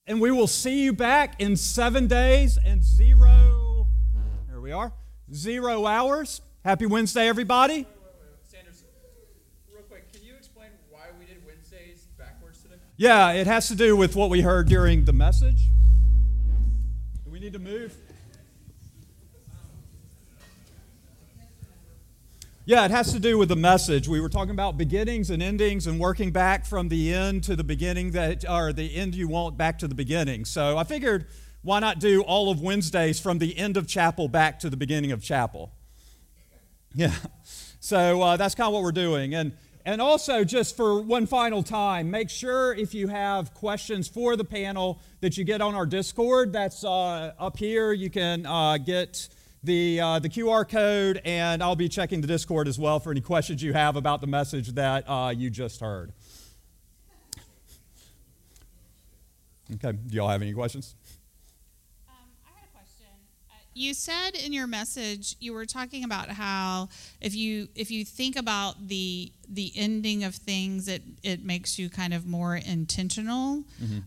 And we will see you back in 7 days and 0 hours. Happy Wednesday, everybody. Sanders, real quick, can you explain why we did Wednesdays backwards today? Yeah, it has to do with what we heard during the message. Do we need to move? Yeah, it has to do with the message. We were talking about beginnings and endings and working back from the end to the beginning or the end you want back to the beginning. So I figured, why not do all of Wednesdays from the end of chapel back to the beginning of chapel? Yeah, so that's kind of what we're doing. And also, just for one final time, make sure if you have questions for the panel that you get on our Discord. That's up here. You can get the QR code, and I'll be checking the Discord as well for any questions you have about the message that you just heard. Okay, do y'all have any questions? I had a question. You said in your message, you were talking about how if you think about the ending of things, it makes you kind of more intentional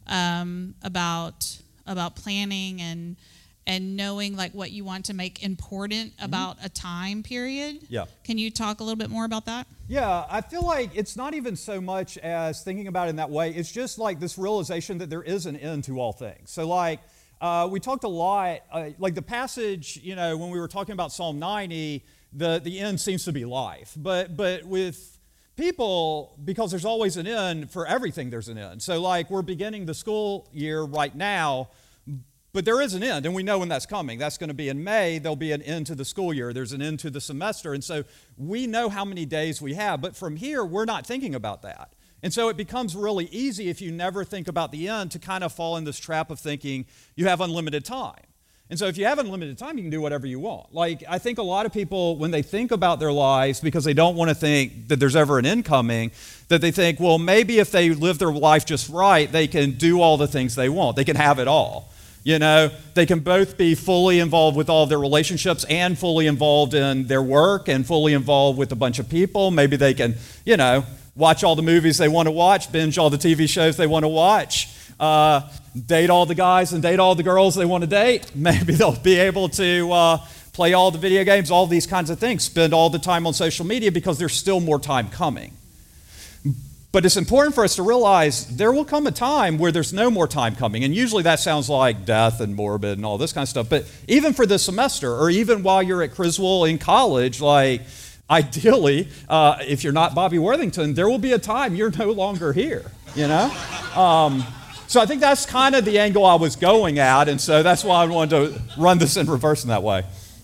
about planning and knowing like what you want to make important about a time period. Yeah. Can you talk a little bit more about that? Yeah, I feel like it's not even so much as thinking about it in that way. It's just like this realization that there is an end to all things. So like we talked a lot, like the passage, when we were talking about Psalm 90, the end seems to be life. But with people, because there's always an end, for everything there's an end. So like we're beginning the school year right now, but there is an end, and we know when that's coming. That's going to be in May. There'll be an end to the school year. There's an end to the semester. And so we know how many days we have. But from here, we're not thinking about that. And so it becomes really easy if you never think about the end to kind of fall in this trap of thinking you have unlimited time. And so if you have unlimited time, you can do whatever you want. Like, I think a lot of people, when they think about their lives, because they don't want to think that there's ever an end coming, that they think, well, maybe if they live their life just right, they can do all the things they want. They can have it all. They can both be fully involved with all of their relationships and fully involved in their work and fully involved with a bunch of people. Maybe they can, watch all the movies they want to watch, binge all the TV shows they want to watch, date all the guys and date all the girls they want to date. Maybe they'll be able to play all the video games, all these kinds of things, spend all the time on social media because there's still more time coming. But it's important for us to realize there will come a time where there's no more time coming. And usually that sounds like death and morbid and all this kind of stuff. But even for this semester, or even while you're at Criswell in college, like ideally, if you're not Bobby Worthington, there will be a time you're no longer here, So I think that's kind of the angle I was going at. And so that's why I wanted to run this in reverse in that way.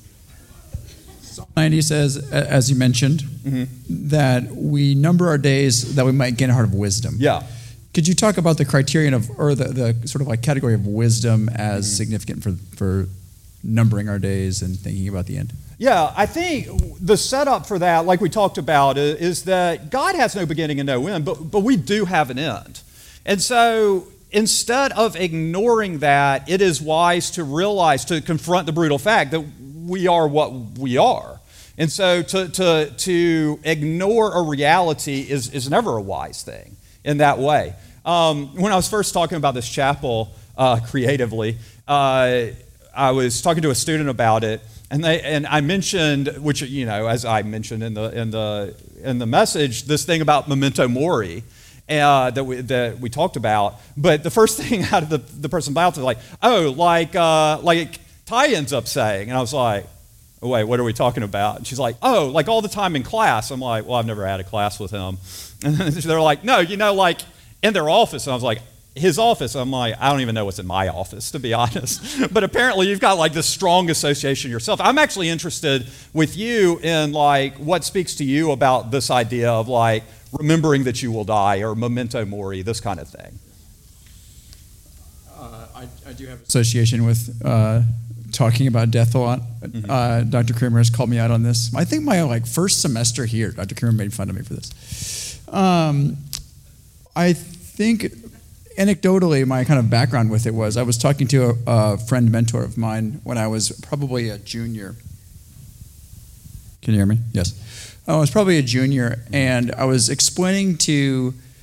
90 says, as you mentioned, that we number our days that we might gain a heart of wisdom. Yeah. Could you talk about the criterion or the sort of like category of wisdom as significant for numbering our days and thinking about the end? Yeah, I think the setup for that, like we talked about, is that God has no beginning and no end, but we do have an end. And so instead of ignoring that, it is wise to confront the brutal fact that we are what we are. And so to ignore a reality is never a wise thing in that way. When I was first talking about this chapel creatively, I was talking to a student about it, and I mentioned, which as I mentioned in the message, this thing about memento mori that we talked about. But the first thing out of the person's mouth was like Ty ends up saying, and I was like, oh, wait, what are we talking about? And she's like, oh, like all the time in class. I'm like, well, I've never had a class with him. And they're like, no, like in their office. And I was like, his office. I'm like, I don't even know what's in my office, to be honest. But apparently you've got like this strong association yourself. I'm actually interested with you in like what speaks to you about this idea of like remembering that you will die or memento mori, this kind of thing. I do have association with talking about death a lot. Dr. Kramer has called me out on this. I think my first semester here, Dr. Kramer made fun of me for this. I think anecdotally, my kind of background with it was I was talking to a friend mentor of mine when I was probably a junior. Can you hear me? Yes. I was probably a junior, and I was explaining to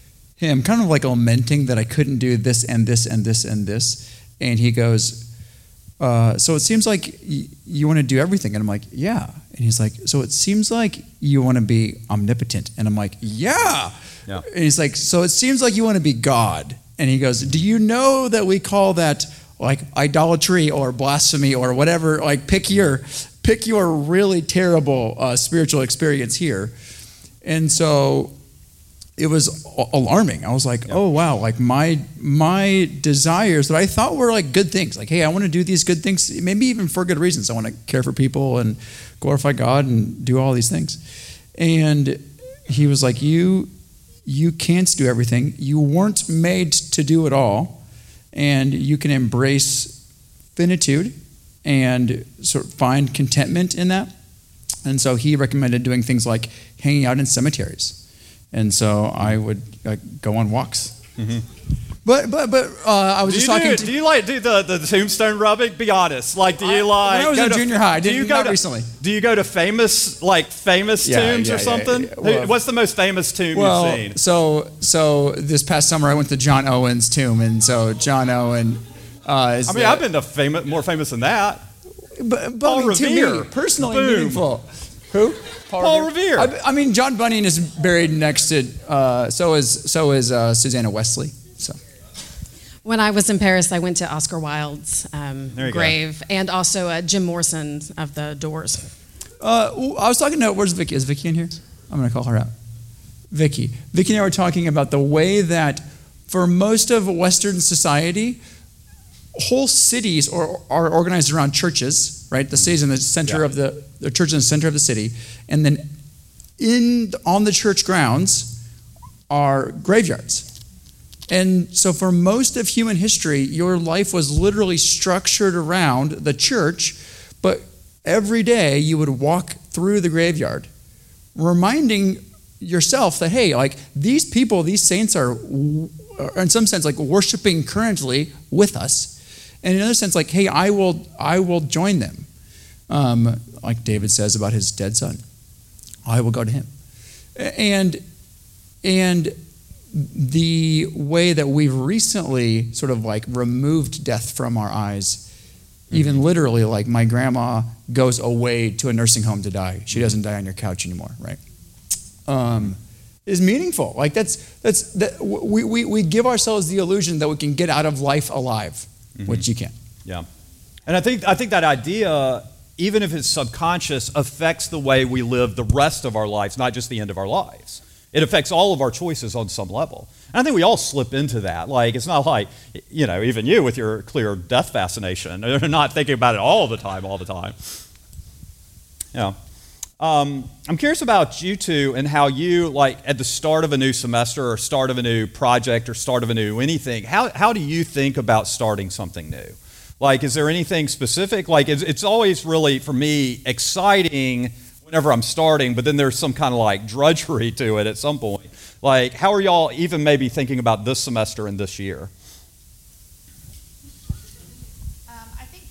him kind of like lamenting that I couldn't do this and this and this and this. And he goes, so it seems like you want to do everything. And I'm like, yeah. And he's like, so it seems like you want to be omnipotent. And I'm like, yeah. And he's like, so it seems like you want to be God. And he goes, do you know that we call that like idolatry or blasphemy or whatever? Like pick your really terrible spiritual experience here. And so it was alarming. I was like, oh wow, like my desires that I thought were like good things. Like, hey, I want to do these good things, maybe even for good reasons. I want to care for people and glorify God and do all these things. And he was like, you can't do everything. You weren't made to do it all. And you can embrace finitude and sort of find contentment in that. And so he recommended doing things like hanging out in cemeteries. And so I would go on walks. Mm-hmm. But I was just talking to... Do you like do the tombstone rubbing? Be honest. Like, do you like... When I was in junior high, I didn't, not recently. Do you go to famous tombs or something? Yeah. Well, what's the most famous tomb you've seen? So this past summer I went to John Owen's tomb, and so John Owen is... I mean, I've been to more famous than that. But Paul Revere. To me, personally Boom. Meaningful. Who? Paul Revere. I mean, John Bunyan is buried next to... so is Susanna Wesley. So... When I was in Paris, I went to Oscar Wilde's grave and also Jim Morrison of the Doors. I was talking to, where's Vicky? Is Vicky in here? I'm going to call her out. Vicky and I were talking about the way that for most of Western society, whole cities are organized around churches, right? The city's in the center of the church in the center of the city. And then on the church grounds are graveyards. And so for most of human history, your life was literally structured around the church, but every day you would walk through the graveyard, reminding yourself that, hey, like these people, these saints are in some sense like worshiping currently with us. And in another sense, like, hey, I will join them. Like David says about his dead son. I will go to him. And the way that we've recently sort of like removed death from our eyes, even literally, like my grandma goes away to a nursing home to die. She doesn't die on your couch anymore, right? Is meaningful. Like we give ourselves the illusion that we can get out of life alive, which you can't. Yeah, and I think that idea, even if it's subconscious, affects the way we live the rest of our lives, not just the end of our lives. It affects all of our choices on some level. And I think we all slip into that. Like, it's not like, even you with your clear death fascination, are not thinking about it all the time. Yeah. I'm curious about you two and how you, like, at the start of a new semester or start of a new project or start of a new anything, how do you think about starting something new? Like, is there anything specific? Like, it's always really, for me, exciting whenever I'm starting, but then there's some kind of like drudgery to it at some point. Like, how are y'all even maybe thinking about this semester and this year? I think,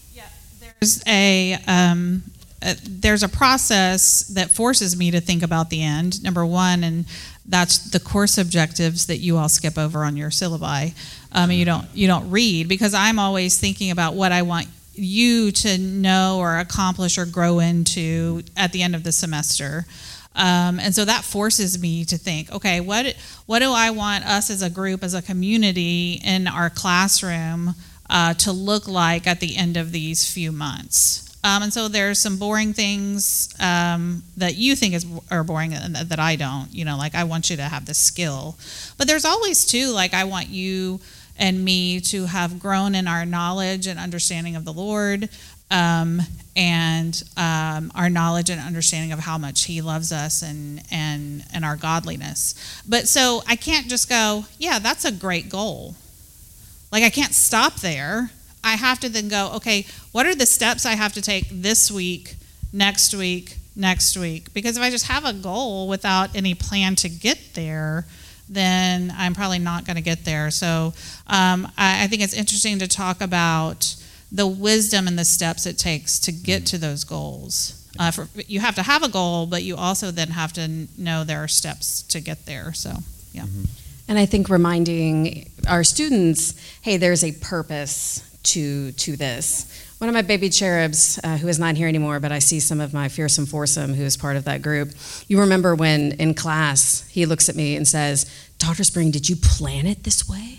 there's a process that forces me to think about the end, number one, and that's the course objectives that you all skip over on your syllabi. You don't read, because I'm always thinking about what I want you to know or accomplish or grow into at the end of the semester. And so that forces me to think, okay, what do I want us as a group, as a community in our classroom to look like at the end of these few months? And so there's some boring things that you think are boring and that I don't. Like I want you to have the skill. But there's always too, like I want you and me to have grown in our knowledge and understanding of the Lord, and our knowledge and understanding of how much He loves us and our godliness. But so I can't just go, yeah, that's a great goal. Like I can't stop there. I have to then go, okay, what are the steps I have to take this week, next week? Because if I just have a goal without any plan to get there, then I'm probably not going to get there. So I think it's interesting to talk about the wisdom and the steps it takes to get to those goals. You have to have a goal, but you also then have to know there are steps to get there. So, yeah. And I think reminding our students, hey, there's a purpose to this. One of my baby cherubs, who is not here anymore, but I see some of my fearsome foursome who is part of that group. You remember when in class he looks at me and says, Dr. Spring, did you plan it this way?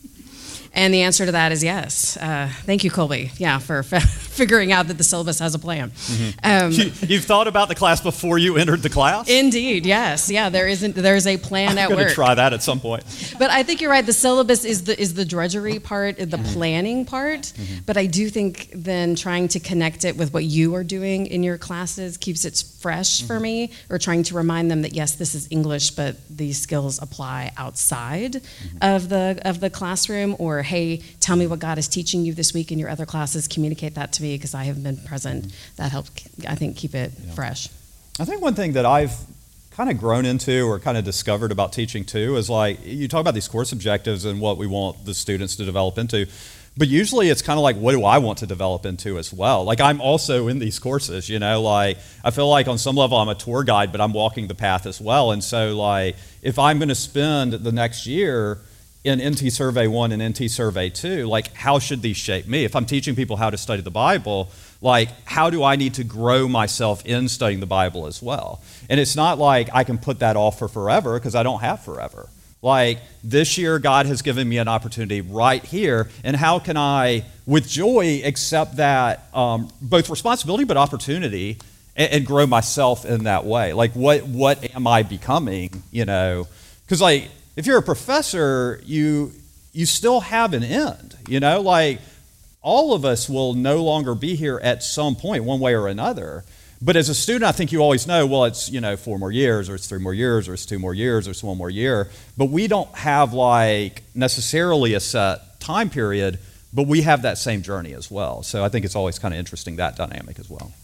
And the answer to that is yes. Thank you, Colby, for figuring out that the syllabus has a plan. You've thought about the class before you entered the class? Indeed, yes. Yeah, there's a plan at work. I'm going to try that at some point. But I think you're right. The syllabus is the drudgery part, the planning part. But I do think then trying to connect it with what you are doing in your classes keeps it fresh for me, or trying to remind them that, yes, this is English, but these skills apply outside of the classroom, or hey, tell me what God is teaching you this week in your other classes, communicate that to me because I have been present. That helps, I think, keep it fresh. I think one thing that I've kind of grown into or kind of discovered about teaching too is, like, you talk about these course objectives and what we want the students to develop into, but usually it's kind of like, what do I want to develop into as well? Like, I'm also in these courses, like, I feel like on some level I'm a tour guide, but I'm walking the path as well. And so, like, if I'm going to spend the next year in NT Survey 1 and NT Survey 2, like, how should these shape me? If I'm teaching people how to study the Bible, like, how do I need to grow myself in studying the Bible as well? And it's not like I can put that off for forever, because I don't have forever. Like, this year, God has given me an opportunity right here, and how can I, with joy, accept that both responsibility but opportunity, and grow myself in that way? Like, what am I becoming, Because, like, if you're a professor, you still have an end, Like, all of us will no longer be here at some point, one way or another. But as a student, I think you always know, well, it's, 4 more years, or it's 3 more years, or it's 2 more years, or it's 1 more year. But we don't have, like, necessarily a set time period, but we have that same journey as well. So I think it's always kind of interesting, that dynamic as well.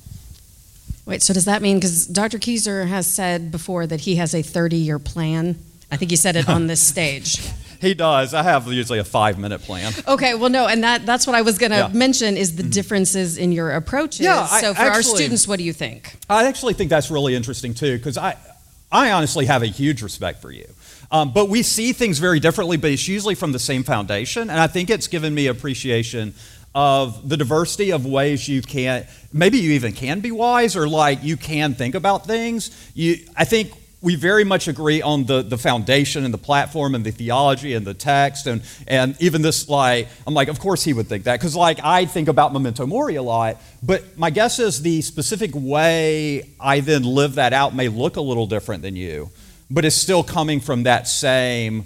Wait, so does that mean, because Dr. Keyser has said before that he has a 30-year plan? I think he said it on this stage. He does. I have usually a 5-minute plan. Okay, well, no, and that's what I was going to mention is the differences in your approaches. Yeah, so for our students, what do you think? I actually think that's really interesting too, because I honestly have a huge respect for you. But we see things very differently, but it's usually from the same foundation, and I think it's given me appreciation of the diversity of ways maybe you even can be wise, or like you can think about things. I think we very much agree on the foundation and the platform and the theology and the text and even this, like, I'm like, of course he would think that, because, like, I think about memento mori a lot, but my guess is the specific way I then live that out may look a little different than you, but it's still coming from that same,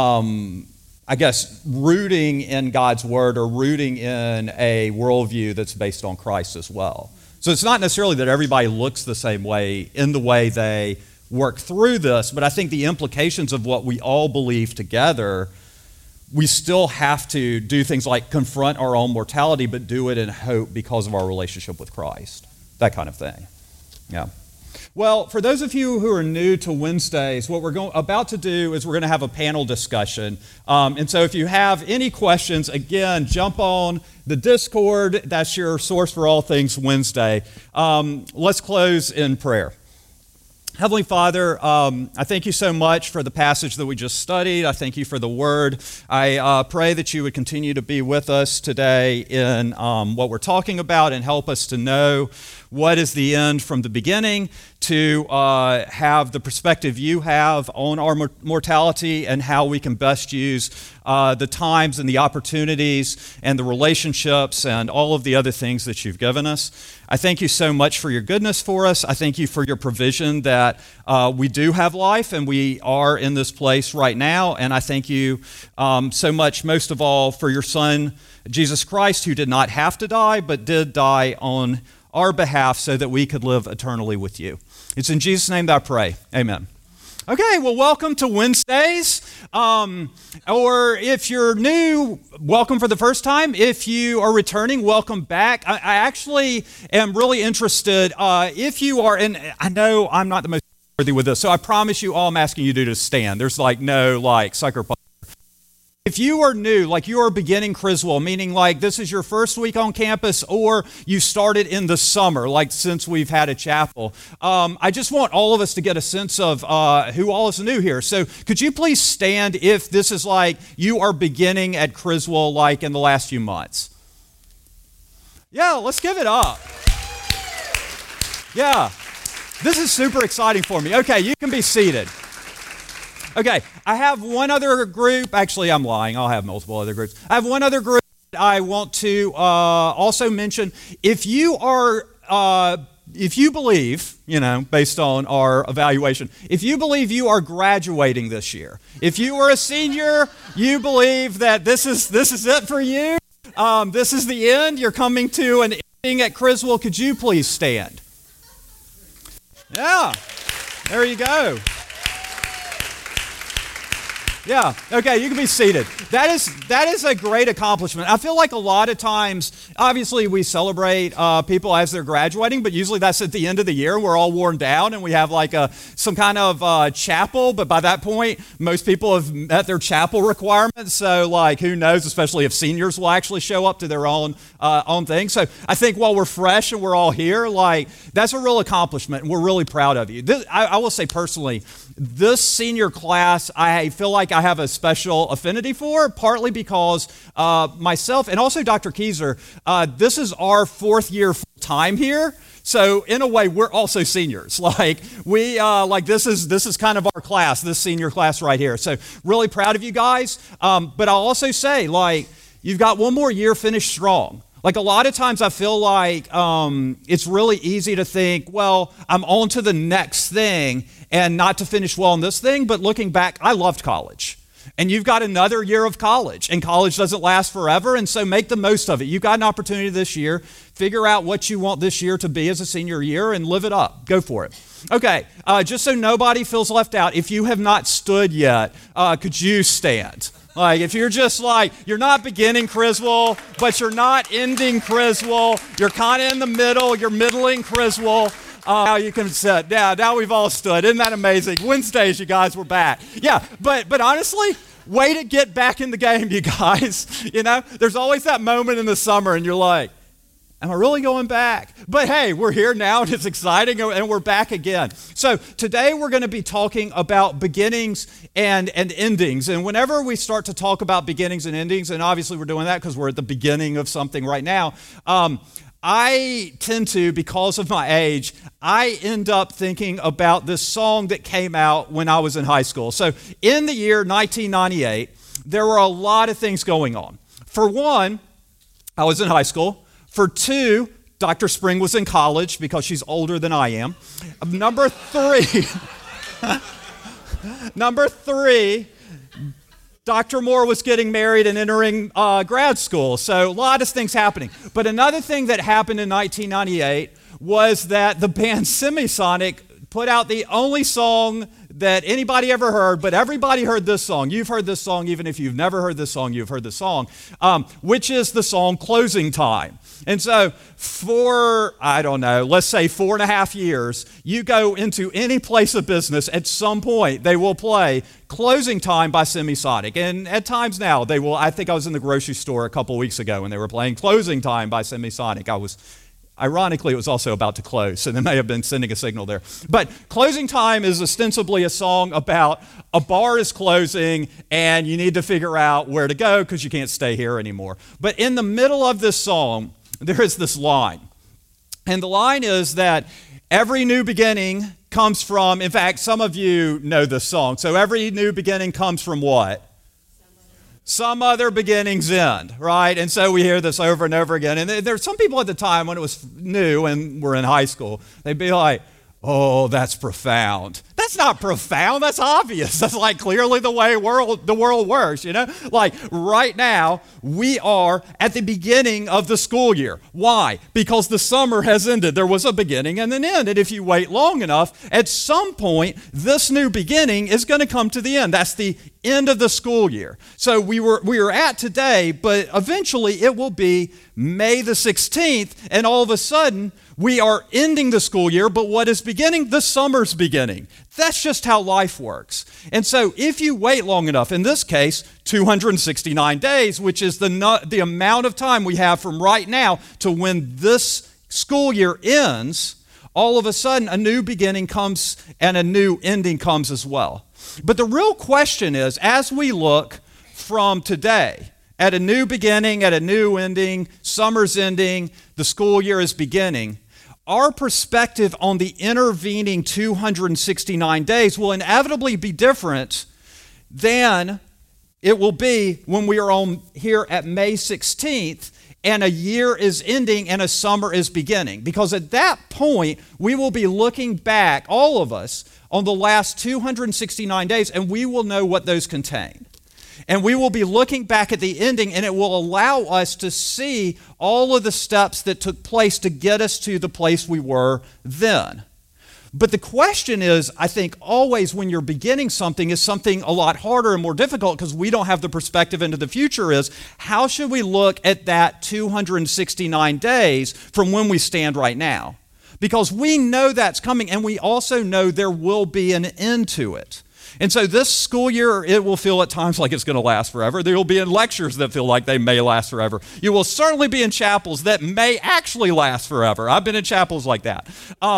I guess, rooting in God's word, or rooting in a worldview that's based on Christ as well. So it's not necessarily that everybody looks the same way in the way they work through this, but I think the implications of what we all believe together, we still have to do things like confront our own mortality, but do it in hope because of our relationship with Christ, that kind of thing. Yeah. Well, for those of you who are new to Wednesdays, what we're about to do is we're going to have a panel discussion. And so if you have any questions, again, jump on the Discord. That's your source for all things Wednesday. Let's close in prayer. Heavenly Father, I thank you so much for the passage that we just studied. I thank you for the word. I pray that you would continue to be with us today in what we're talking about, and help us to know what is the end from the beginning, to have the perspective you have on our mortality, and how we can best use the times and the opportunities and the relationships and all of the other things that you've given us. I thank you so much for your goodness for us. I thank you for your provision that we do have life and we are in this place right now. And I thank you so much, most of all, for your Son, Jesus Christ, who did not have to die, but did die on our behalf so that we could live eternally with you. It's in Jesus' name that I pray. Amen. Okay, well, welcome to Wednesdays. Or if you're new, welcome for the first time. If you are returning, welcome back. I actually am really interested. If you are, and I know I'm not the most worthy with this, so I promise you all I'm asking you to do to stand. There's like no like sucker punch. if you are new, like you are beginning Criswell, meaning like this is your first week on campus or you started in the summer, like since we've had a chapel, I just want all of us to get a sense of who all is new here. So could you please stand if this is like you are beginning at Criswell like in the last few months? Yeah, let's give it up. Yeah, this is super exciting for me. Okay, you can be seated. Okay, I have one other group. Actually, I'm lying. I'll have multiple other groups. I have one other group I want to also mention. If you believe, based on our evaluation, if you believe you are graduating this year, if you are a senior, you believe that this is it for you, this is the end, you're coming to an ending at Criswell, could you please stand? Yeah, there you go. Yeah, okay, you can be seated. That is a great accomplishment. I feel like a lot of times, obviously we celebrate people as they're graduating, but usually that's at the end of the year. We're all worn down and we have like some kind of chapel, but by that point, most people have met their chapel requirements. So like, who knows, especially if seniors will actually show up to their own thing. So I think while we're fresh and we're all here, like that's a real accomplishment and we're really proud of you. I will say personally, this senior class, I feel like I have a special affinity for, partly because myself and also Dr. Keyser, this is our 4th year full time here. So in a way, we're also seniors. Like this is kind of our class, this senior class right here. So really proud of you guys. But I'll also say, like, you've got one more year, finish strong. Like a lot of times I feel like it's really easy to think, well, I'm on to the next thing and not to finish well in this thing. But looking back, I loved college. And you've got another year of college. And college doesn't last forever. And so make the most of it. You've got an opportunity this year. Figure out what you want this year to be as a senior year and live it up. Go for it. Okay, just so nobody feels left out, if you have not stood yet, could you stand? Like, if you're just like, you're not beginning Criswell, but you're not ending Criswell, you're kind of in the middle, you're middling Criswell, now you can sit. Yeah, now we've all stood. Isn't that amazing? Wednesdays, you guys, we're back. Yeah, but honestly, way to get back in the game, you guys. There's always that moment in the summer, and you're like, am I really going back? But hey, we're here now and it's exciting and we're back again. So today we're going to be talking about beginnings and endings. And whenever we start to talk about beginnings and endings, and obviously we're doing that because we're at the beginning of something right now, I tend to, because of my age, I end up thinking about this song that came out when I was in high school. So in the year 1998, there were a lot of things going on. For one, I was in high school. For two, Dr. Spring was in college because she's older than I am. Number three, Dr. Moore was getting married and entering grad school. So a lot of things happening. But another thing that happened in 1998 was that the band Semisonic put out the only song that anybody ever heard, but everybody heard this song. You've heard this song, even if you've never heard this song, you've heard this song, which is the song Closing Time. And so for, let's say 4.5 years, you go into any place of business, at some point they will play Closing Time by Semisonic. And at times now, they will. I think I was in the grocery store a couple weeks ago when they were playing Closing Time by Semisonic. Ironically, it was also about to close, so they may have been sending a signal there. But Closing Time is ostensibly a song about a bar is closing and you need to figure out where to go because you can't stay here anymore. But in the middle of this song, there is this line. And the line is that every new beginning comes from, in fact, some of you know this song. So every new beginning comes from what? Some other beginning's end, right? And so we hear this over and over again. And there's some people at the time when it was new and we're in high school, they'd be like, oh, that's profound. That's not profound. That's obvious. That's like clearly the way the world works, Like right now, we are at the beginning of the school year. Why? Because the summer has ended. There was a beginning and an end. And if you wait long enough, at some point, this new beginning is going to come to the end. That's the end of the school year. So we are at today, but eventually it will be May the 16th, and all of a sudden we are ending the school year, but what is beginning? The summer's beginning. That's just how life works. And so if you wait long enough, in this case, 269 days, which is the amount of time we have from right now to when this school year ends, all of a sudden a new beginning comes and a new ending comes as well. But the real question is, as we look from today at a new beginning, at a new ending, summer's ending, the school year is beginning, our perspective on the intervening 269 days will inevitably be different than it will be when we are on here at May 16th and a year is ending and a summer is beginning. Because at that point, we will be looking back, all of us, on the last 269 days, and we will know what those contain. And we will be looking back at the ending, and it will allow us to see all of the steps that took place to get us to the place we were then. But the question is, I think always when you're beginning something is something a lot harder and more difficult because we don't have the perspective into the future is, how should we look at that 269 days from when we stand right now? Because we know that's coming, and we also know there will be an end to it. And so this school year, it will feel at times like it's going to last forever. There will be in lectures that feel like they may last forever. You will certainly be in chapels that may actually last forever. I've been in chapels like that.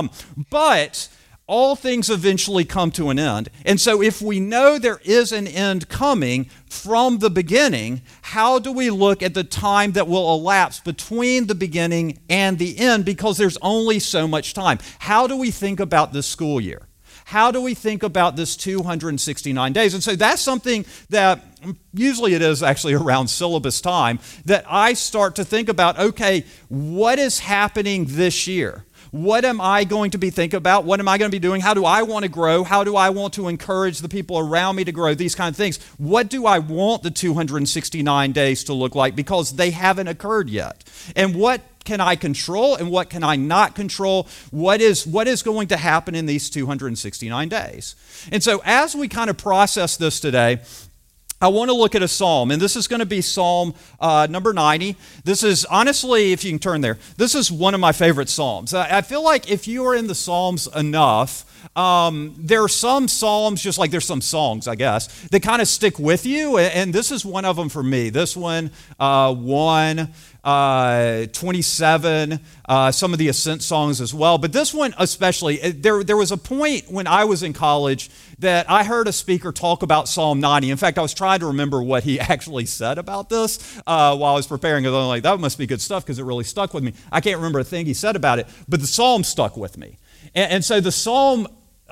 But all things eventually come to an end. And so if we know there is an end coming from the beginning, how do we look at the time that will elapse between the beginning and the end? Because there's only so much time. How do we think about this school year? How do we think about this 269 days? And so that's something that usually it is actually around syllabus time that I start to think about, okay, what is happening this year? What am I going to be thinking about? What am I going to be doing? How do I want to grow? How do I want to encourage the people around me to grow? These kind of things. What do I want the 269 days to look like? Because they haven't occurred yet. And what can I control and what can I not control? What is going to happen in these 269 days? And so as we kind of process this today, I want to look at a psalm, and this is going to be Psalm number 90. This is, honestly, if you can turn there, this is one of my favorite psalms. I feel like if you are in the Psalms enough, there are some psalms, just like there's some songs, I guess, that kind of stick with you, and this is one of them for me. This one, 27, some of the Ascent songs as well. But this one especially, there was a point when I was in college that I heard a speaker talk about Psalm 90. In fact, I was trying to remember what he actually said about this while I was preparing. I was like, that must be good stuff because it really stuck with me. I can't remember a thing he said about it, but the psalm stuck with me. And so the psalm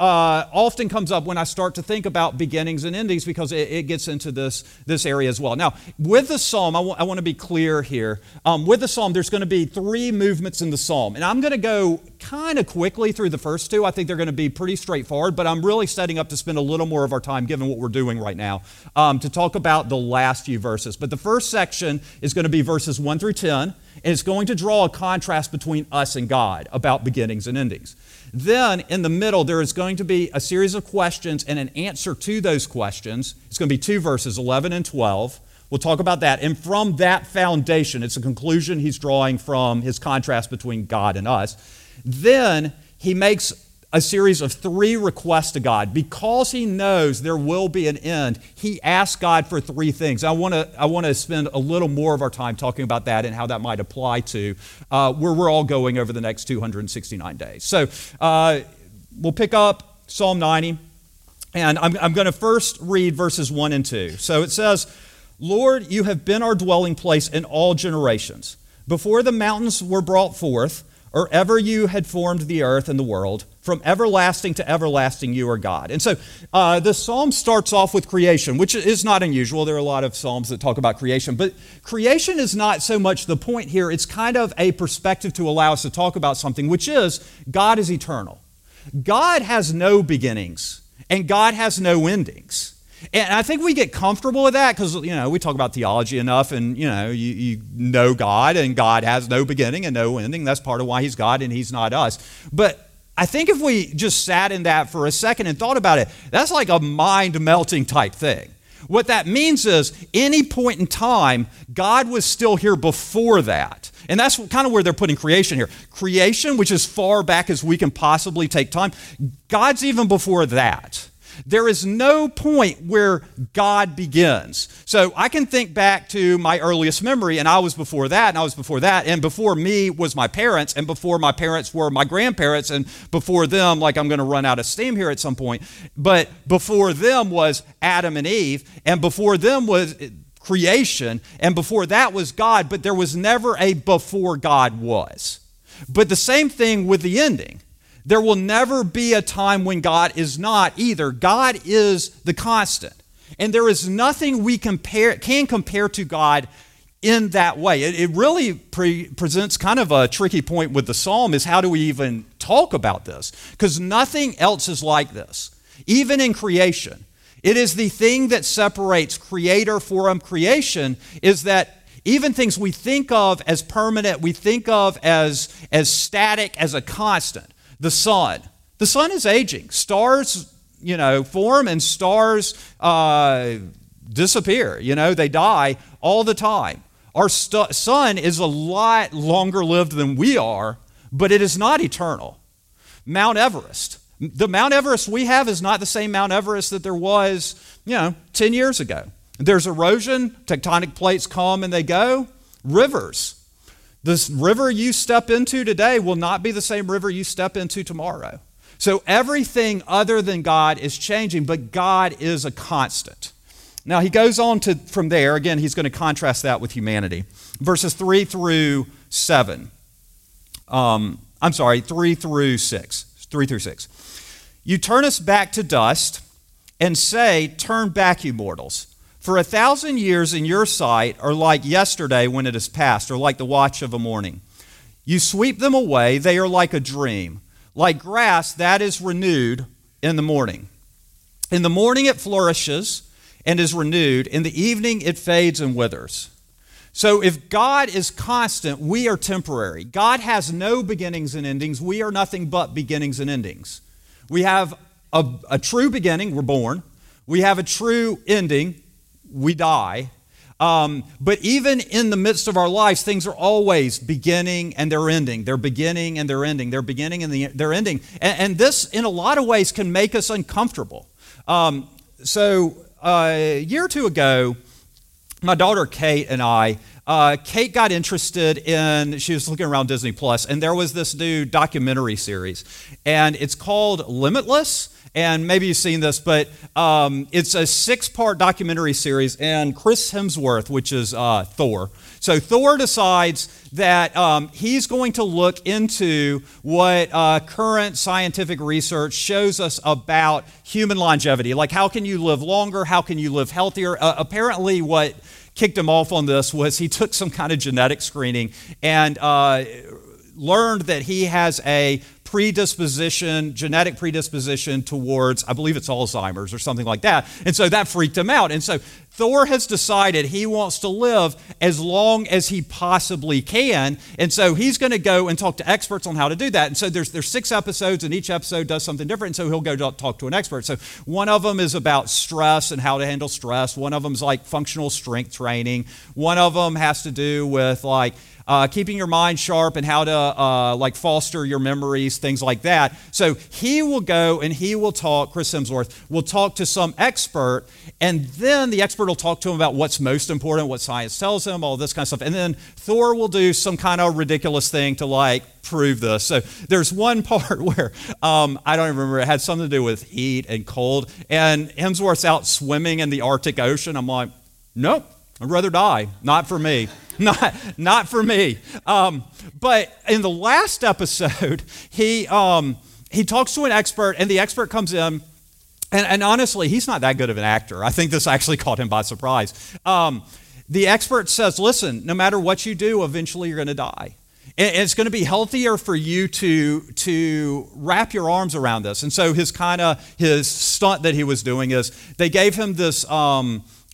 often comes up when I start to think about beginnings and endings because it gets into this area as well. Now, with the psalm, I want to be clear here. With the psalm, there's going to be 3 movements in the psalm. And I'm going to go kind of quickly through the first 2. I think they're going to be pretty straightforward, but I'm really setting up to spend a little more of our time, given what we're doing right now, to talk about the last few verses. But the first section is going to be verses 1 through 10, and it's going to draw a contrast between us and God about beginnings and endings. Then, in the middle, there is going to be a series of questions and an answer to those questions. It's going to be 2 verses, 11 and 12. We'll talk about that. And from that foundation, it's a conclusion he's drawing from his contrast between God and us. Then, he makes a series of 3 requests to God. Because he knows there will be an end, he asks God for 3 things. I want to spend a little more of our time talking about that and how that might apply to where we're all going over the next 269 days. So we'll pick up Psalm 90, and I'm going to first read verses 1 and 2. So it says, Lord, you have been our dwelling place in all generations. Before the mountains were brought forth, or ever you had formed the earth and the world, from everlasting to everlasting you are God. And so the psalm starts off with creation, which is not unusual. There are a lot of psalms that talk about creation, but creation is not so much the point here. It's kind of a perspective to allow us to talk about something, which is God is eternal. God has no beginnings, and God has no endings. And I think we get comfortable with that because, we talk about theology enough and, you know God, and God has no beginning and no ending. That's part of why he's God and he's not us. But I think if we just sat in that for a second and thought about it, that's like a mind-melting type thing. What that means is any point in time, God was still here before that. And that's kind of where they're putting creation here. Creation, which is far back as we can possibly take time, God's even before that. There is no point where God begins. So I can think back to my earliest memory, and I was before that, and I was before that, and before me was my parents, and before my parents were my grandparents, and before them, like I'm going to run out of steam here at some point, but before them was Adam and Eve, and before them was creation, and before that was God, but there was never a before God was. But the same thing with the ending. There will never be a time when God is not either. God is the constant. And there is nothing we can compare to God in that way. It really presents kind of a tricky point with the psalm is how do we even talk about this? Because nothing else is like this. Even in creation, it is the thing that separates creator from creation is that even things we think of as permanent, we think of as static, as a constant. The sun is aging. Stars, form and stars disappear. They die all the time. Our sun is a lot longer lived than we are, but it is not eternal. Mount Everest. The Mount Everest we have is not the same Mount Everest that there was, 10 years ago. There's erosion, tectonic plates come and they go. Rivers. This river you step into today will not be the same river you step into tomorrow. So everything other than God is changing, but God is a constant. Now he goes on from there, again, he's going to contrast that with humanity. Verses 3 through 6. 3 through 6. You turn us back to dust and say, turn back, you mortals. For 1,000 years in your sight are like yesterday when it is past, or like the watch of a morning. You sweep them away, they are like a dream, like grass that is renewed in the morning. In the morning it flourishes and is renewed, in the evening it fades and withers. So if God is constant, we are temporary. God has no beginnings and endings. We are nothing but beginnings and endings. We have a true beginning, we're born. We have a true ending, we die. But even in the midst of our lives, things are always beginning and they're ending. They're beginning and they're ending. They're beginning and they're ending. And this, in a lot of ways, can make us uncomfortable. A year or two ago, my daughter Kate and I, Kate got interested she was looking around Disney Plus, and there was this new documentary series. And it's called Limitless. And maybe you've seen this, but it's a 6-part documentary series, and Chris Hemsworth, which is Thor. So Thor decides that he's going to look into what current scientific research shows us about human longevity. Like, how can you live longer? How can you live healthier? Apparently what kicked him off on this was he took some kind of genetic screening and learned that he has a genetic predisposition towards, I believe it's Alzheimer's or something like that. And so that freaked him out. And so Thor has decided he wants to live as long as he possibly can. And so he's going to go and talk to experts on how to do that. And so there's 6 episodes, and each episode does something different. And so he'll go talk to an expert. So one of them is about stress and how to handle stress. One of them is like functional strength training. One of them has to do with keeping your mind sharp and how to foster your memories, things like that. So he will go and he will talk, Chris Hemsworth will talk to some expert, and then the expert will talk to him about what's most important, what science tells him, all this kind of stuff. And then Thor will do some kind of ridiculous thing to prove this. So there's one part where, I don't even remember, it had something to do with heat and cold, and Hemsworth's out swimming in the Arctic Ocean. I'm like, nope, I'd rather die. Not for me. Not for me. But in the last episode, he talks to an expert, and the expert comes in, and honestly, he's not that good of an actor. I think this actually caught him by surprise. The expert says, listen, no matter what you do, eventually you're going to die. And it's going to be healthier for you to wrap your arms around this. And so his stunt that he was doing is they gave him this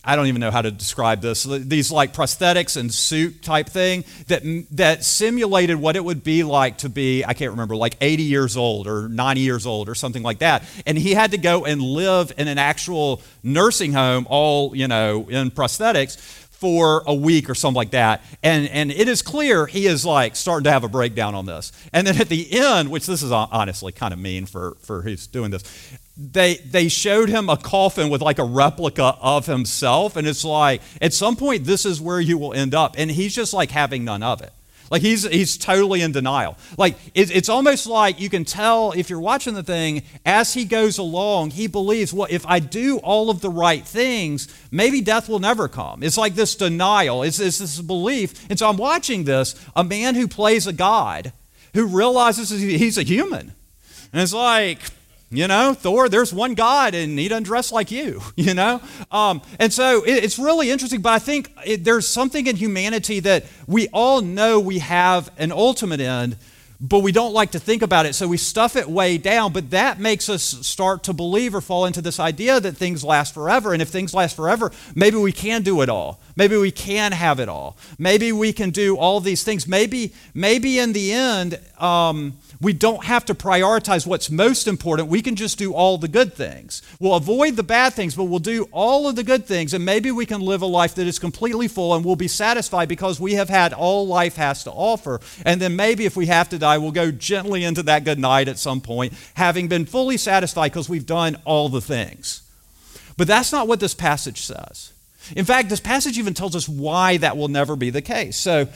I don't even know how to describe this, these like prosthetics and suit type thing that simulated what it would be like to be, I can't remember, like 80 years old or 90 years old or something like that. And he had to go and live in an actual nursing home, all, in prosthetics for a week or something like that. And it is clear he is like starting to have a breakdown on this. And then at the end, which this is honestly kind of mean for who's doing this, they showed him a coffin with like a replica of himself, and it's like at some point this is where you will end up, and he's just like having none of it. Like he's totally in denial. Like it's almost like you can tell if you're watching the thing as he goes along, he believes, well, if I do all of the right things, maybe death will never come. It's like this denial. It's this belief. And so I'm watching this, a man who plays a God who realizes he's a human, and it's like, Thor, there's one God, and he doesn't dress like you, And so it's really interesting, but I think there's something in humanity that we all know we have an ultimate end, but we don't like to think about it, so we stuff it way down, but that makes us start to believe or fall into this idea that things last forever, and if things last forever, maybe we can do it all. Maybe we can have it all. Maybe we can do all these things. Maybe in the end, we don't have to prioritize what's most important. We can just do all the good things. We'll avoid the bad things, but we'll do all of the good things, and maybe we can live a life that is completely full, and we'll be satisfied because we have had all life has to offer. And then maybe if we have to die, we'll go gently into that good night at some point, having been fully satisfied because we've done all the things. But that's not what this passage says. In fact, this passage even tells us why that will never be the case. So,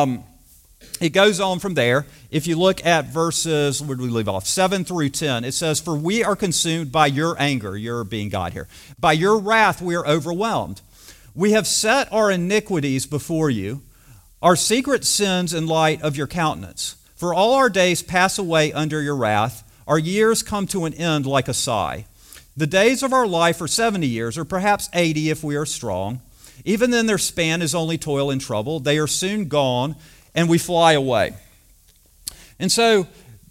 it goes on from there. If you look at verses, where do we leave off? 7 through 10, it says, "For we are consumed by your anger," you're being God here. "By your wrath we are overwhelmed. We have set our iniquities before you, our secret sins in light of your countenance. For all our days pass away under your wrath. Our years come to an end like a sigh. The days of our life are 70 years, or perhaps 80 if we are strong. Even then their span is only toil and trouble. They are soon gone, and we fly away." And so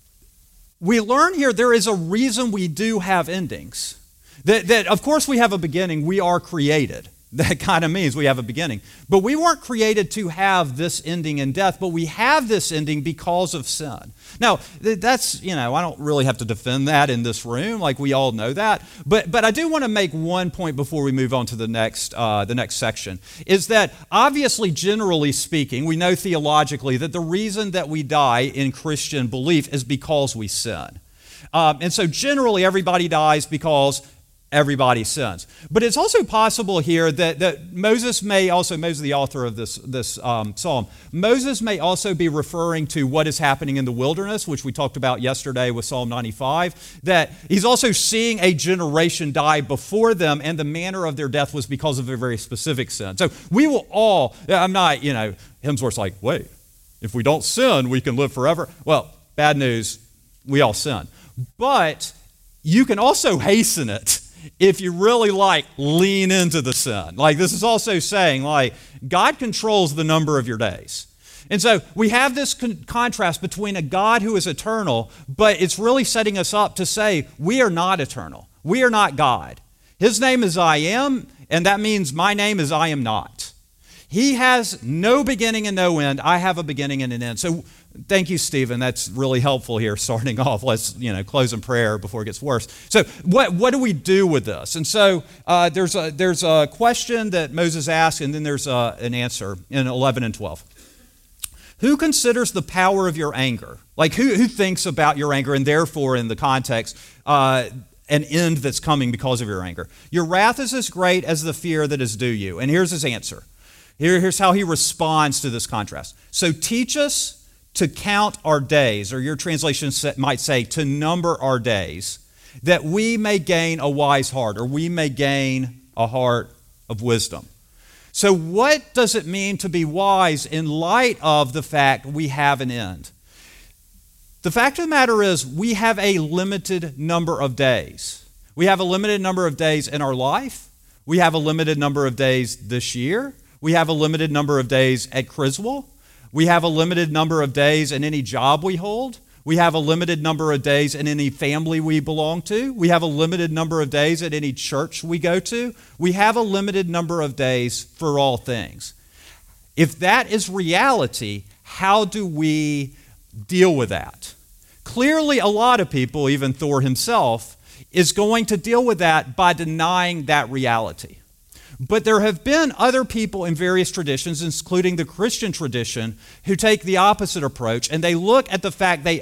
we learn here there is a reason we do have endings. That of course we have a beginning. We are created. That kind of means we have a beginning. But we weren't created to have this ending in death, but we have this ending because of sin. Now, that's, I don't really have to defend that in this room, like we all know that. But I do want to make one point before we move on to the next section, is that obviously, generally speaking, we know theologically that the reason that we die in Christian belief is because we sin. And so generally everybody dies because everybody sins. But it's also possible here that Moses may also, Moses the author of this psalm, Moses may also be referring to what is happening in the wilderness, which we talked about yesterday with Psalm 95, that he's also seeing a generation die before them, and the manner of their death was because of a very specific sin. So we will all, I'm not, Hemsworth's like, wait, if we don't sin, we can live forever. Well, bad news, we all sin. But you can also hasten it if you really lean into the sin. This is also saying, God controls the number of your days. And so we have this contrast between a God who is eternal, but it's really setting us up to say we are not eternal. We are not God. His name is I Am, and that means my name is I Am Not. He has no beginning and no end. I have a beginning and an end. So thank you, Stephen. That's really helpful here starting off. Let's close in prayer before it gets worse. So what do we do with this? And so there's a question that Moses asked, and then there's an answer in 11 and 12. Who considers the power of your anger? Who thinks about your anger, and therefore in the context, an end that's coming because of your anger? Your wrath is as great as the fear that is due you. And here's his answer. Here's how he responds to this contrast. So teach us to count our days, or your translation might say to number our days, that we may gain a wise heart, or we may gain a heart of wisdom. So what does it mean to be wise in light of the fact we have an end? The fact of the matter is we have a limited number of days. We have a limited number of days in our life. We have a limited number of days this year. We have a limited number of days at Criswell. We have a limited number of days in any job we hold. We have a limited number of days in any family we belong to. We have a limited number of days at any church we go to. We have a limited number of days for all things. If that is reality, how do we deal with that? Clearly, a lot of people, even Thor himself, is going to deal with that by denying that reality. But there have been other people in various traditions, including the Christian tradition, who take the opposite approach, and they look at the fact they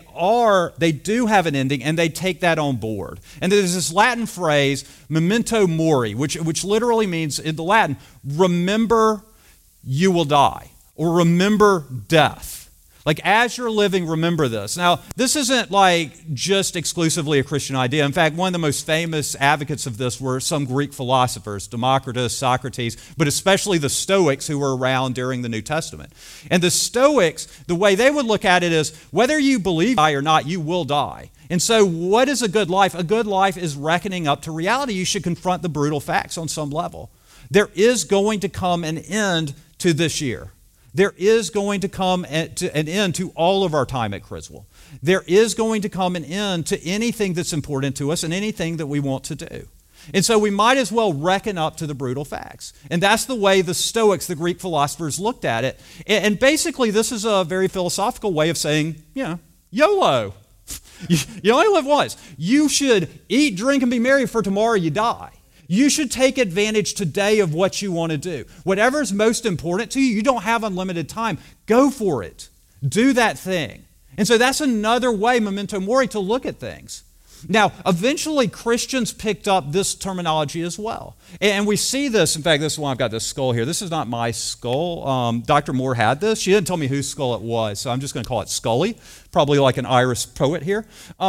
do have an ending, and they take that on board. And there's this Latin phrase, memento mori, which literally means, in the Latin, remember you will die, or remember death. Like, as you're living, remember this. Now, this isn't like just exclusively a Christian idea. In fact, one of the most famous advocates of this were some Greek philosophers, Democritus, Socrates, but especially the Stoics who were around during the New Testament. And the Stoics, the way they would look at it is, whether you believe you die or not, you will die. And so what is a good life? A good life is reckoning up to reality. You should confront the brutal facts on some level. There is going to come an end to this year. There is going to come an end to all of our time at Criswell. There is going to come an end to anything that's important to us and anything that we want to do. And so we might as well reckon up to the brutal facts. And that's the way the Stoics, the Greek philosophers, looked at it. And basically, this is a very philosophical way of saying, YOLO. You only live once. You should eat, drink, and be merry, for tomorrow you die. You should take advantage today of what you want to do. Whatever is most important to you, you don't have unlimited time. Go for it. Do that thing. And so that's another way, memento mori, to look at things. Now, eventually Christians picked up this terminology as well. And we see this. In fact, this is why I've got this skull here. This is not my skull. Dr. Moore had this. She didn't tell me whose skull it was, so I'm just going to call it Scully, probably like an Irish poet here.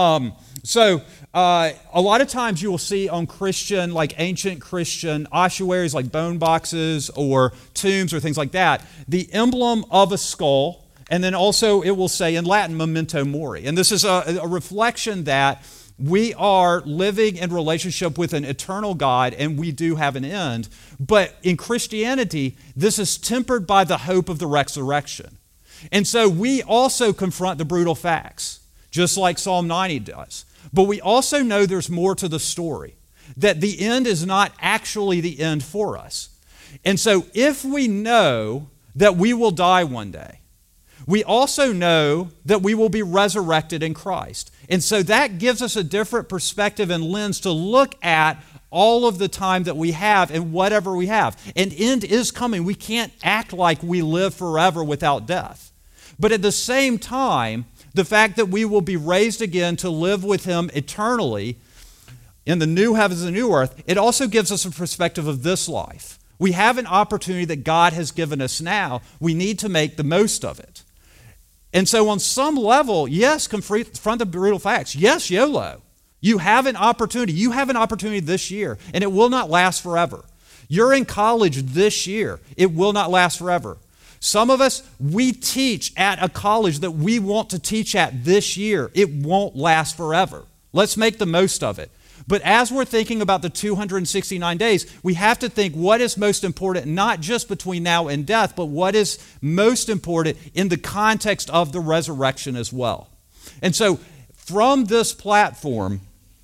So a lot of times you will see on Christian, like ancient Christian ossuaries, like bone boxes or tombs or things like that, the emblem of a skull, and then also it will say in Latin, memento mori. And this is a reflection that we are living in relationship with an eternal God, and we do have an end. But in Christianity, this is tempered by the hope of the resurrection. And so we also confront the brutal facts, just like Psalm 90 does. But we also know there's more to the story, that the end is not actually the end for us. And so if we know that we will die one day, we also know that we will be resurrected in Christ. And so that gives us a different perspective and lens to look at all of the time that we have and whatever we have. An end is coming. We can't act like we live forever without death. But at the same time, the fact that we will be raised again to live with Him eternally in the new heavens and new earth, it also gives us a perspective of this life. We have an opportunity that God has given us now. We need to make the most of it. And so on some level, yes, confront the brutal facts. Yes, YOLO. You have an opportunity. You have an opportunity this year, and it will not last forever. You're in college this year. It will not last forever. Some of us, we teach at a college that we want to teach at this year. It won't last forever. Let's make the most of it. But as we're thinking about the 269 days, we have to think what is most important, not just between now and death, but what is most important in the context of the resurrection as well. And so from this platform,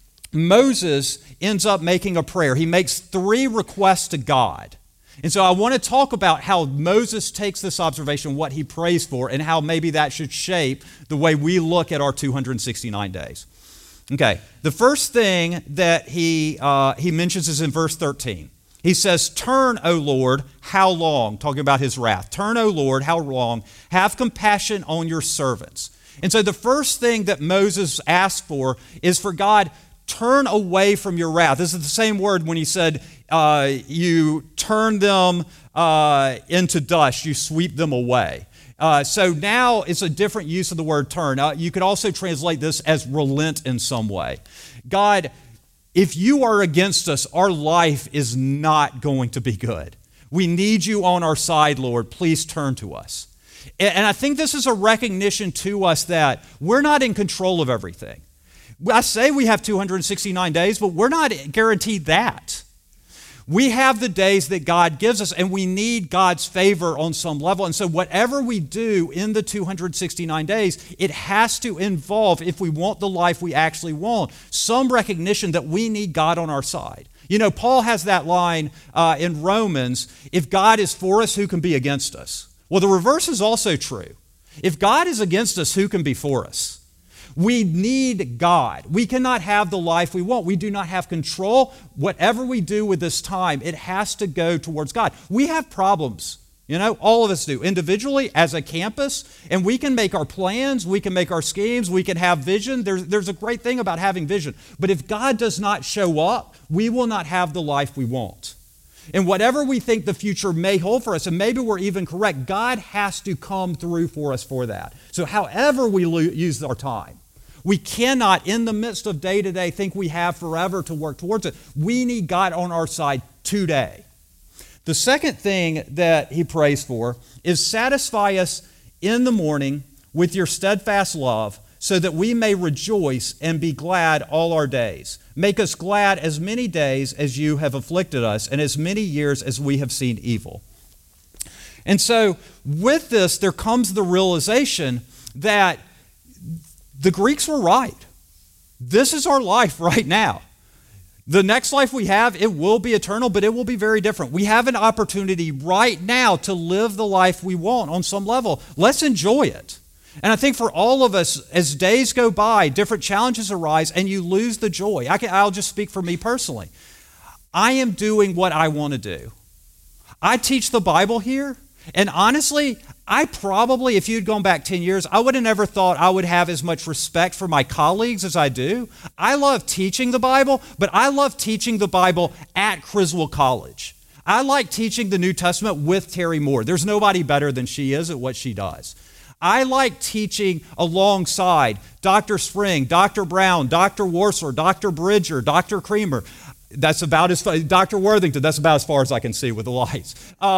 Moses ends up making a prayer. He makes 3 requests to God. And so I want to talk about how Moses takes this observation, what he prays for, and how maybe that should shape the way we look at our 269 days. Okay, the first thing that he mentions is in verse 13. He says, "Turn, O Lord, how long?" Talking about his wrath. "Turn, O Lord, how long? Have compassion on your servants." And so the first thing that Moses asked for is for God, turn away from your wrath. This is the same word when he said, you turn them into dust, you sweep them away. So now it's a different use of the word turn. You could also translate this as relent in some way. God, if you are against us, our life is not going to be good. We need you on our side, Lord. Please turn to us. And I think this is a recognition to us that we're not in control of everything. I say we have 269 days, but we're not guaranteed that. We have the days that God gives us, and we need God's favor on some level. And so whatever we do in the 269 days, it has to involve, if we want the life we actually want, some recognition that we need God on our side. You know, Paul has that line in Romans, if God is for us, who can be against us? Well, the reverse is also true. If God is against us, who can be for us? We need God. We cannot have the life we want. We do not have control. Whatever we do with this time, it has to go towards God. We have problems, you know, all of us do, individually, as a campus, and we can make our plans, we can make our schemes, we can have vision. There's a great thing about having vision. But if God does not show up, we will not have the life we want. And whatever we think the future may hold for us, and maybe we're even correct, God has to come through for us for that. So however we use our time, we cannot, in the midst of day-to-day, think we have forever to work towards it. We need God on our side today. The second thing that he prays for is satisfy us in the morning with your steadfast love, so that we may rejoice and be glad all our days. Make us glad as many days as you have afflicted us, and as many years as we have seen evil. And so with this, there comes the realization that the Greeks were right. This is our life right now. The next life we have, it will be eternal, but it will be very different. We have an opportunity right now to live the life we want on some level. Let's enjoy it. And I think for all of us, as days go by, different challenges arise, and you lose the joy. I'll just speak for me personally. I am doing what I want to do. I teach the Bible here, and honestly, I probably, if you'd gone back 10 years, I would have never thought I would have as much respect for my colleagues as I do. I love teaching the Bible, but I love teaching the Bible at Criswell College. I like teaching the New Testament with Terry Moore. There's nobody better than she is at what she does. I like teaching alongside Dr. Spring, Dr. Brown, Dr. Warsler, Dr. Bridger, Dr. Creamer. That's about as far, Dr. Worthington, that's about as far as I can see with the lights.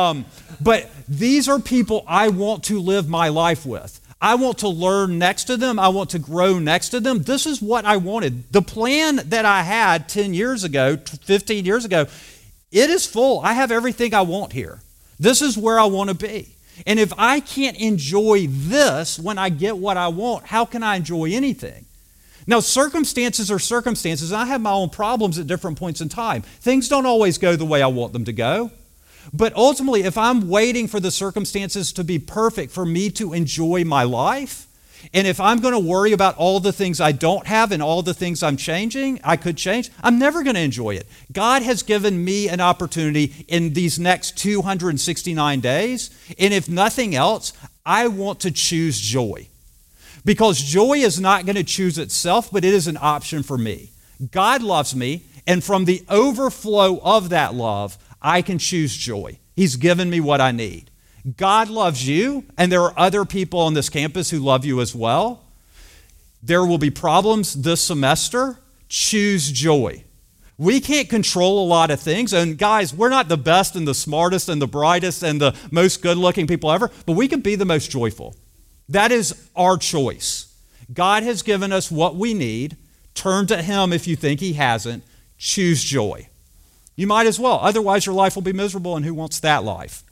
But these are people I want to live my life with. I want to learn next to them. I want to grow next to them. This is what I wanted. The plan that I had 10 years ago, 15 years ago, it is full. I have everything I want here. This is where I want to be. And if I can't enjoy this when I get what I want, how can I enjoy anything? Now, circumstances are circumstances, and I have my own problems at different points in time. Things don't always go the way I want them to go. But ultimately, if I'm waiting for the circumstances to be perfect for me to enjoy my life, and if I'm going to worry about all the things I don't have and all the things I could change, I'm never going to enjoy it. God has given me an opportunity in these next 269 days, and if nothing else, I want to choose joy. Because joy is not going to choose itself, but it is an option for me. God loves me, and from the overflow of that love, I can choose joy. He's given me what I need. God loves you, and there are other people on this campus who love you as well. There will be problems this semester. Choose joy. We can't control a lot of things, and guys, we're not the best and the smartest and the brightest and the most good-looking people ever, but we can be the most joyful. That is our choice. God has given us what we need. Turn to Him if you think He hasn't. Choose joy. You might as well. Otherwise, your life will be miserable, and who wants that life?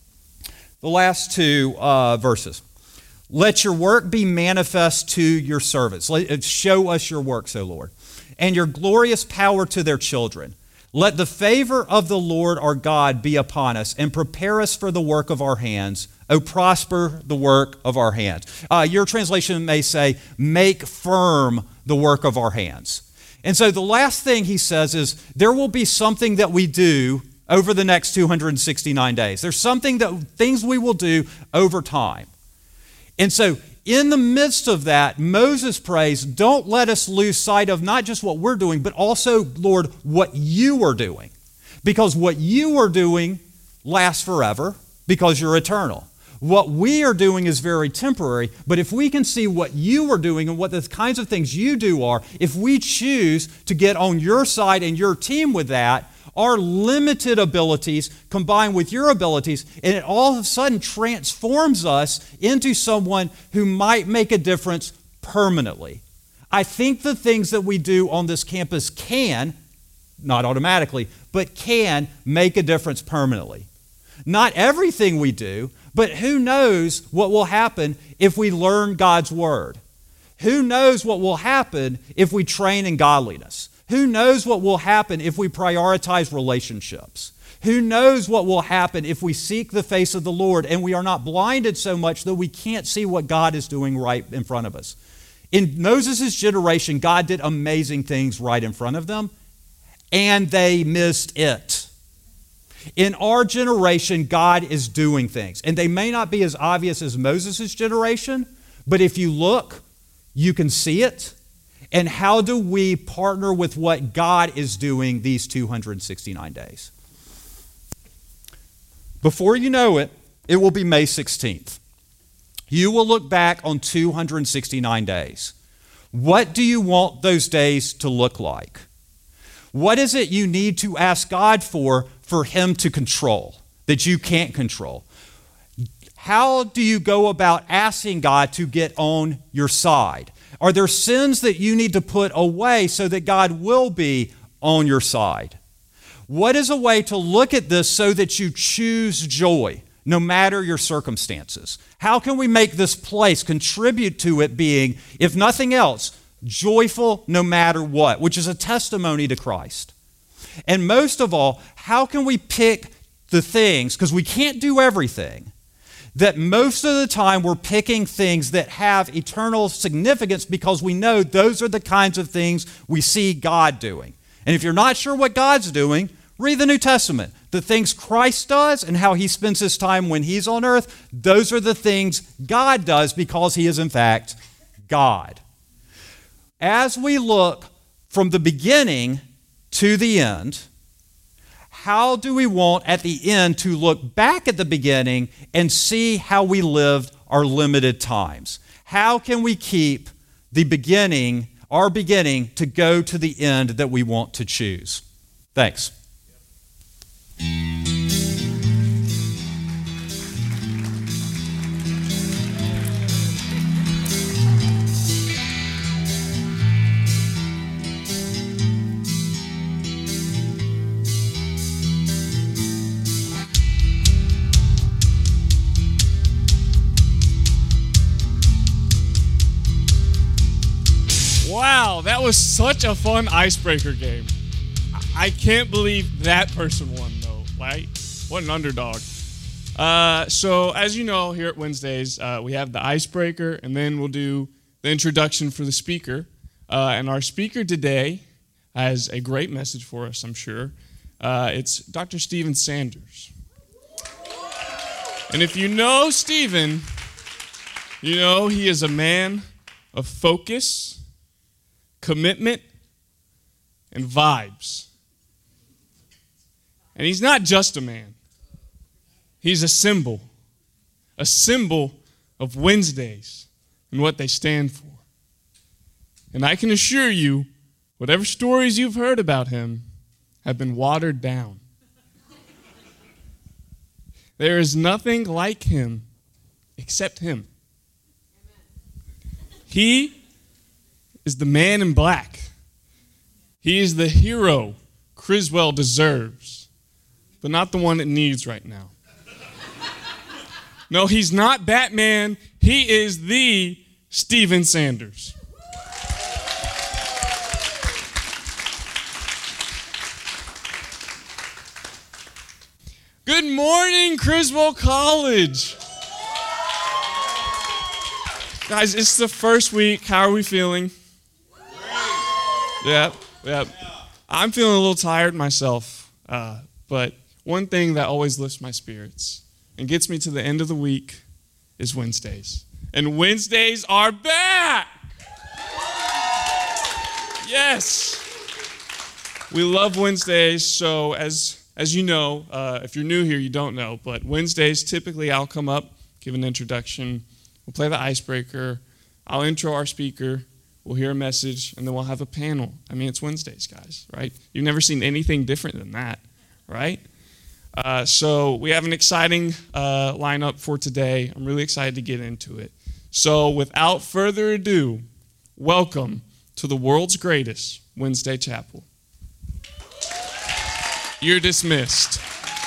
The last two verses. Let your work be manifest to your servants. Show us your works, O Lord, and your glorious power to their children. Let the favor of the Lord our God be upon us, and prepare us for the work of our hands. O prosper the work of our hands. Your translation may say, make firm the work of our hands. And so the last thing he says is, there will be something that we do over the next 269 days. There's things we will do over time. And so in the midst of that, Moses prays, don't let us lose sight of not just what we're doing, but also, Lord, what you are doing. Because what you are doing lasts forever, because you're eternal. What we are doing is very temporary, but if we can see what you are doing and what the kinds of things you do are, if we choose to get on your side and your team with that, our limited abilities combined with your abilities, and it all of a sudden transforms us into someone who might make a difference permanently. I think the things that we do on this campus can not automatically, but can make a difference permanently. Not everything we do, but who knows what will happen if we learn God's word? Who knows what will happen if we train in godliness? Who knows what will happen if we prioritize relationships? Who knows what will happen if we seek the face of the Lord and we are not blinded so much that we can't see what God is doing right in front of us? In Moses' generation, God did amazing things right in front of them, and they missed it. In our generation, God is doing things, and they may not be as obvious as Moses' generation, but if you look, you can see it. And how do we partner with what God is doing these 269 days? Before you know it, it will be May 16th. You will look back on 269 days. What do you want those days to look like? What is it you need to ask God for Him to control, that you can't control? How do you go about asking God to get on your side? Are there sins that you need to put away so that God will be on your side? What is a way to look at this so that you choose joy, no matter your circumstances? How can we make this place contribute to it being, if nothing else, joyful no matter what, which is a testimony to Christ? And most of all, how can we pick the things, because we can't do everything, that most of the time we're picking things that have eternal significance because we know those are the kinds of things we see God doing. And if you're not sure what God's doing, read the New Testament. The things Christ does and how He spends His time when He's on earth, those are the things God does because He is in fact God. As we look from the beginning to the end, how do we want at the end to look back at the beginning and see how we lived our limited times? How can we keep the beginning, our beginning, to go to the end that we want to choose? Thanks. Wow, that was such a fun icebreaker game. I can't believe that person won, though, right? What an underdog. So, as you know, here at Wednesdays, we have the icebreaker, and then we'll do the introduction for the speaker. And our speaker today has a great message for us, I'm sure. It's Dr. Steven Sanders. And if you know Steven, you know he is a man of focus, commitment, and vibes. And he's not just a man. He's a symbol of Wednesdays and what they stand for. And I can assure you, whatever stories you've heard about him have been watered down. There is nothing like him except him. He is the man in black. He is the hero Criswell deserves, but not the one it needs right now. No, he's not Batman. He is the Steven Sanders. Good morning, Criswell College. Guys, it's the first week. How are we feeling? Yep. I'm feeling a little tired myself, but one thing that always lifts my spirits and gets me to the end of the week is Wednesdays. And Wednesdays are back! Yes! We love Wednesdays, so as you know, if you're new here, you don't know, but Wednesdays, typically I'll come up, give an introduction, we'll play the icebreaker, I'll intro our speaker, we'll hear a message, and then we'll have a panel. I mean, it's Wednesdays, guys, right? You've never seen anything different than that, right? So we have an exciting lineup for today. I'm really excited to get into it. So without further ado, welcome to the world's greatest Wednesday Chapel. You're dismissed.